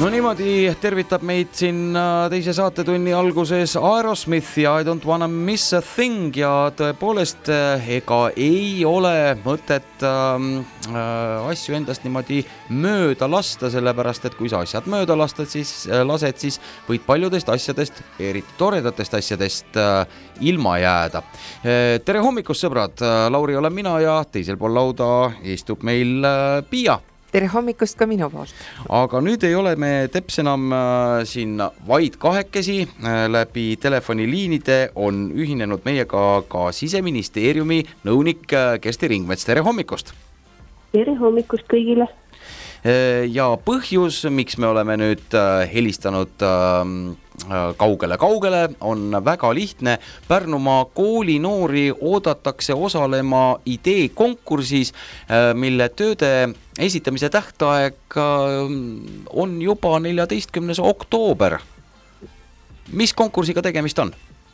No niimoodi tervitab meid siin teise saatetunni alguses Aerosmith ja I don't wanna miss a thing ja tõepoolest ega ei ole mõtet asju endast niimoodi mööda lasta, sellepärast et kui sa asjad mööda lased, siis võid paljudest asjadest, eriti toredatest asjadest ilma jääda. Tere hommikust, sõbrad! Lauri olen mina ja teisel pool lauda istub meil Piia. Tere hommikust ka minu poolt. Aga nüüd ei ole me teps enam siin vaid kahekesi. Läbi telefoniliinide on ühinenud meiega ka Siseministeeriumi nõunik Kersti Ringmets. Tere hommikust! Tere hommikust kõigile! Ja põhjus, miks me oleme nüüd helistanud kaugele, on väga lihtne. Pärnumaa koolinoori oodatakse osalema ideekonkursis, mille tööde esitamise tähtaeg on juba 14. oktoober. Mis konkursiga tegemist on?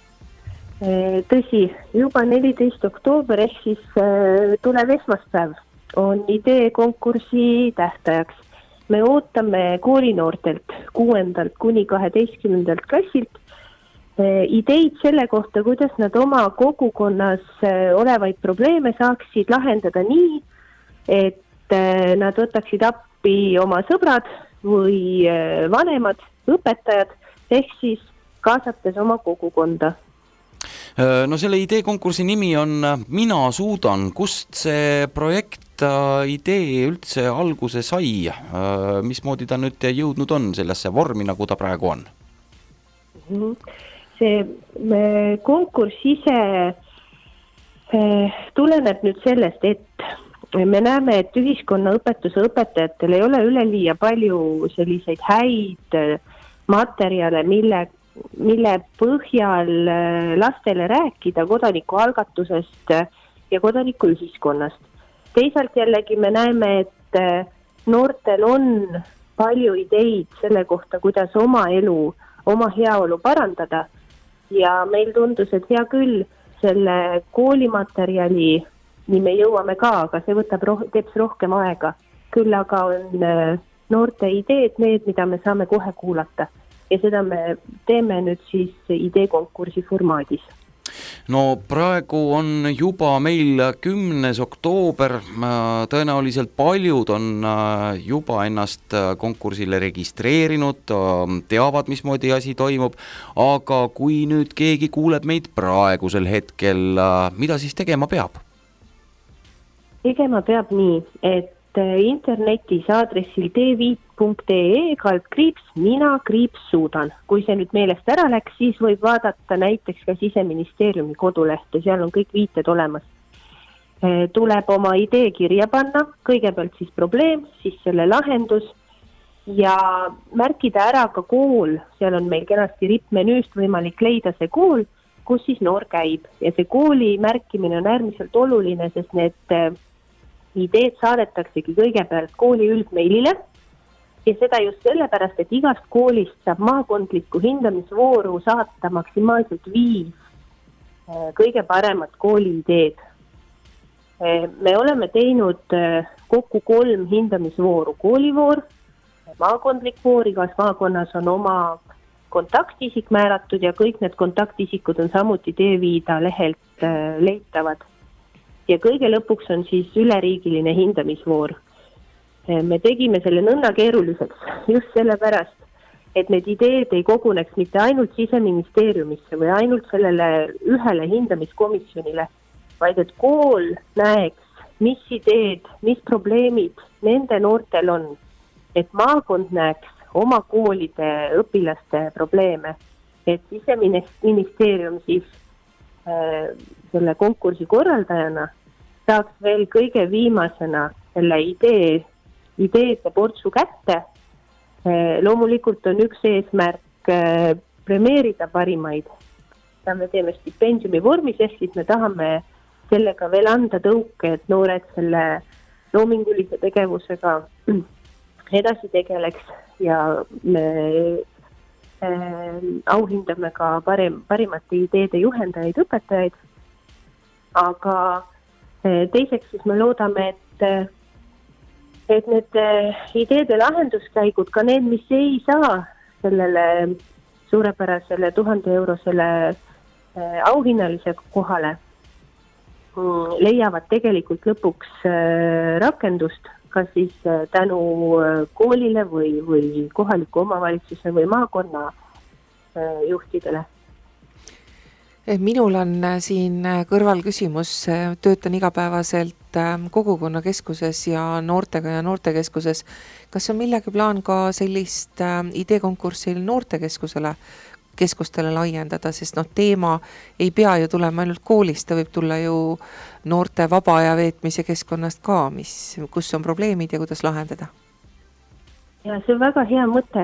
Tõsi, juba 14. oktoober ehk siis tulev esmaspäev on ideekonkursi tähtajaks. Me ootame koolinoortelt 6. kuni 12. klassilt ideid selle kohta, kuidas nad oma kogukonnas olevaid probleeme saaksid lahendada nii, et nad võtaksid appi oma sõbrad või vanemad, õpetajad, ehk siis kaasates oma kogukonda. No selle ideekonkursi nimi on Mina suudan. Kust see projekt idee üldse alguse sai? Mismoodi ta nüüd jõudnud on sellesse vormi, nagu ta praegu on? See konkurss ise tuleneb nüüd sellest, et me näeme, et ühiskonnaõpetuse õpetajatel ei ole üleliia palju selliseid häid materjale, mille põhjal lastele rääkida kodanikualgatusest ja kodanikuühiskonnast. Teisalt jällegi me näeme, et noortel on palju ideid selle kohta, kuidas oma elu, oma heaolu parandada ja meil tundus, et hea küll, selle koolimaterjali nii me jõuame ka, aga see võtab teps rohkem aega. Küll aga on noorte ideed need, mida me saame kohe kuulata. Ja seda me teeme nüüd siis ideekonkursi formaadis. No praegu on juba meil 10. oktoober, tõenäoliselt paljud on juba ennast konkursile registreerinud, teavad, mismoodi asi toimub, aga kui nüüd keegi kuuleb meid praegusel hetkel, mida siis tegema peab? Tegema peab nii, et internetis aadressil t5.ee/mina-suudan. Kui see nüüd meelest ära läks, siis võib vaadata näiteks ka Siseministeeriumi kodulehte, seal on kõik viited olemas. Tuleb oma idee kirja panna, kõigepealt siis probleem, siis selle lahendus ja märkida ära ka kool, seal on meil kenasti rippmenüüst võimalik leida see kool, kus siis noor käib ja see kooli märkimine on äärmiselt oluline, sest need ideed saadetaksegi kõigepealt kooli üldmeilile ja seda just sellepärast, et igast koolist saab maakondlikku hindamisvooru saata maksimaalselt 5 kõige paremat kooli ideed. Me oleme teinud kokku 3 hindamisvooru, koolivoor, maakondlik voor, igas maakonnas on oma kontaktisik määratud ja kõik need kontaktisikud on samuti T5 lehelt leitavad. Ja kõige lõpuks on siis üleriigiline hindamisvoor. Me tegime selle nõnna keeruliseks just sellepärast, et need ideed ei koguneks mitte ainult Siseministeeriumisse või ainult sellele ühele hindamiskomisjonile, vaid et kool näeks, mis ideed, mis probleemid nende noortel on, et maakond näeks oma koolide õpilaste probleeme, et Siseministeerium siis selle konkursi korraldajana saaks veel kõige viimasena selle ideede portsu kätte. Loomulikult on üks eesmärk premeerida parimaid. Me teeme stipendiumi vormis, ehk siis me tahame sellega veel anda tõuke, et noored selle loomingulise tegevusega edasi tegeleks ja me auhindame ka parimate ideede juhendajaid, õpetajaid. Aga teiseks siis me loodame, et et need ideede lahenduskäigud, ka need, mis ei saa sellele suurepärasele 1000-eurosele auhinnalise kohale, leiavad tegelikult lõpuks rakendust, kas siis tänu koolile või kohaliku omavalitsuse või maakonna juhtidele. Minul on siin kõrval küsimus, töötan igapäevaselt kogukonnakeskuses ja noortekeskuses. Kas on millegi plaan ka sellist ideekonkurssil noortekeskustele laiendada, sest teema ei pea ju tulema ainult koolist, ta võib tulla ju noorte vaba aja veetmise keskkonnast ka, kus on probleemid ja kuidas lahendada? Ja see on väga hea mõte.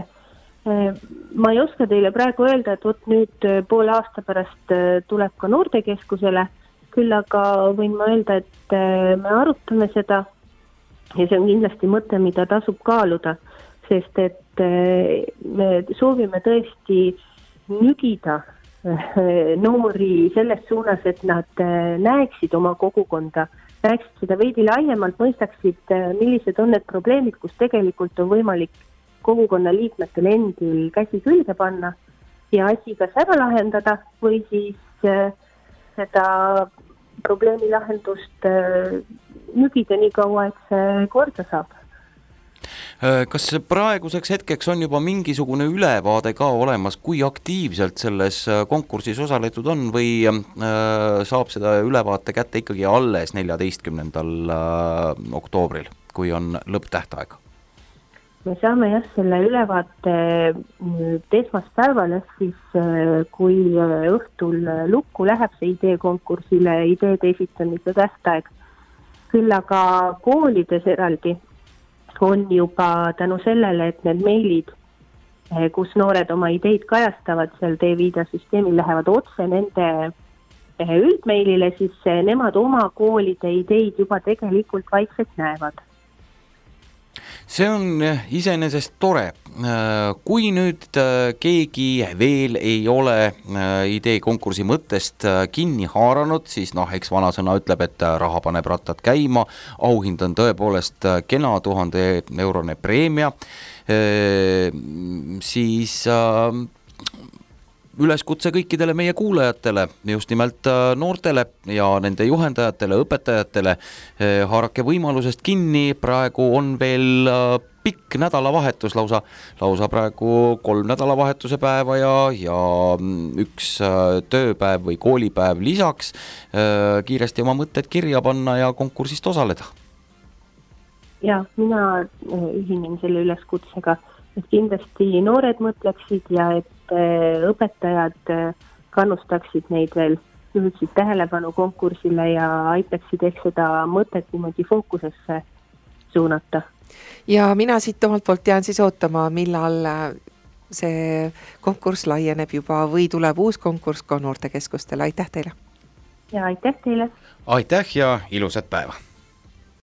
Ma ei oska teile praegu öelda, et nüüd poole aasta pärast tuleb ka noortekeskusele, küll aga võin ma öelda, et me arutame seda ja see on kindlasti mõte, mida tasub kaaluda, sest et me soovime tõesti nügida noori selles suunas, et nad näeksid oma kogukonda, näeksid seda veidi laiemalt, mõistaksid, millised on need probleemid, kus tegelikult on võimalik kogukonna liikmetel endil käsi külge panna ja asi kas ära lahendada või siis seda probleemi lahendust nügida nii kaua, et see korda saab. Kas praeguseks hetkeks on juba mingisugune ülevaade ka olemas, kui aktiivselt selles konkursis osaletud on või saab seda ülevaate kätte ikkagi alles 14. oktoobril, kui on lõpptähtaeg? Me saame selle ülevaate esmaspäeval, siis kui õhtul lukku läheb see ideekonkursile ideede esitamise tähtaeg. Küll aga koolides eraldi on juba tänu sellele, et need meilid, kus noored oma ideid kajastavad, seal D-Vida süsteemil lähevad otse nende üldmeilile, siis nemad oma koolide ideid juba tegelikult vaikselt näevad. See on iseenesest tore. Kui nüüd keegi veel ei ole ideekonkursi mõttest kinni haaranud, siis eks vanasõna ütleb, et raha paneb rattad käima, auhind on tõepoolest kena 1000-eurone preemia, siis üleskutse kõikidele meie kuulajatele, just nimelt noortele ja nende juhendajatele, õpetajatele, haarake võimalusest kinni, praegu on veel pikk nädalavahetus, lausa praegu 3 nädalavahetuse päeva ja 1 tööpäev või koolipäev lisaks, kiiresti oma mõtted kirja panna ja konkursist osaleda. Ja, mina ühinen selle üleskutsega, et kindlasti noored mõtleksid ja et õpetajad kannustaksid neid veel, juhiksid tähelepanu konkursile ja aitaksid seda mõtet niimoodi fookusesse suunata. Ja mina siit omalt poolt jään siis ootama, millal see konkurss laieneb juba või tuleb uus konkurss ka noortekeskustele. Aitäh teile! Ja aitäh teile! Aitäh ja ilusat päeva!